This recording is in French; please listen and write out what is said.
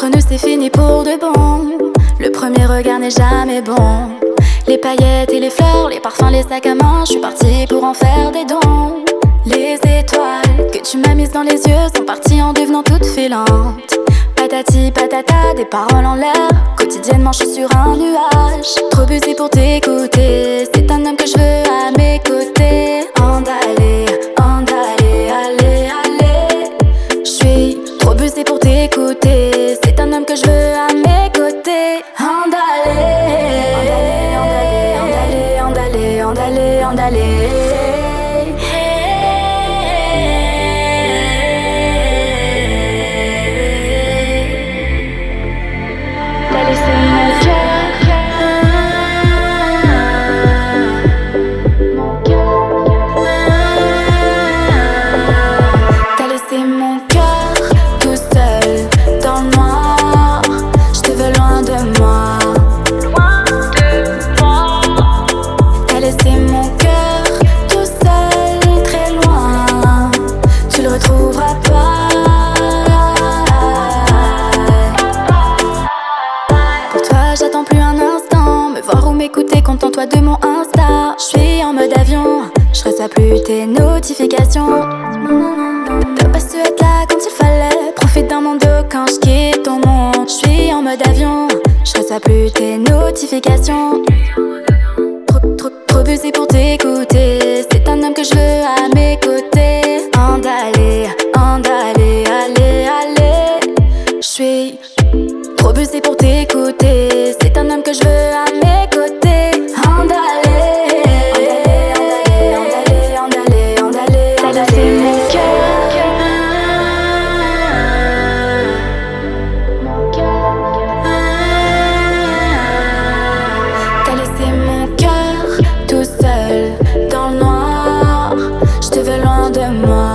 Entre nous c'est fini pour de bon. Le premier regard n'est jamais bon. Les paillettes et les fleurs, les parfums, les sacs à main, je suis partie pour en faire des dons. Les étoiles que tu m'as mises dans les yeux sont parties en devenant toutes filantes. Patati patata, des paroles en l'air. Quotidiennement je suis sur un nuage. Trop busy pour t'écouter. C'est un homme que je veux à mes côtés. Andale, andale, allez, allez. Je suis trop busy pour t'écouter. C'est un homme que je veux à mes côtés. Andale, andale, andale, andale, andale, andale. T'as laissé mon cœur tout seul dans le noir. Je te veux loin de moi. T'as laissé mon cœur tout seul très loin. Tu le retrouveras pas. Pour toi j'attends plus un instant. Me voir ou m'écouter, contente-toi de mon Insta. Je suis en mode avion, je reçois plus tes notifications. T'as pas su être là quand il fallait. Profite dans mon dos quand je quitte ton monde. Je suis en mode avion, je reçois plus tes notifications. Trop busy pour t'écouter. C'est un homme que je veux à mes côtés. Andale, andale, allez, allez. Je suis trop busy pour t'écouter. C'est un homme que je veux à mes côtés. Andale, andale, andale, andale. T'as laissé mon cœur. T'as laissé mon cœur tout seul dans le noir. Je te veux loin de moi.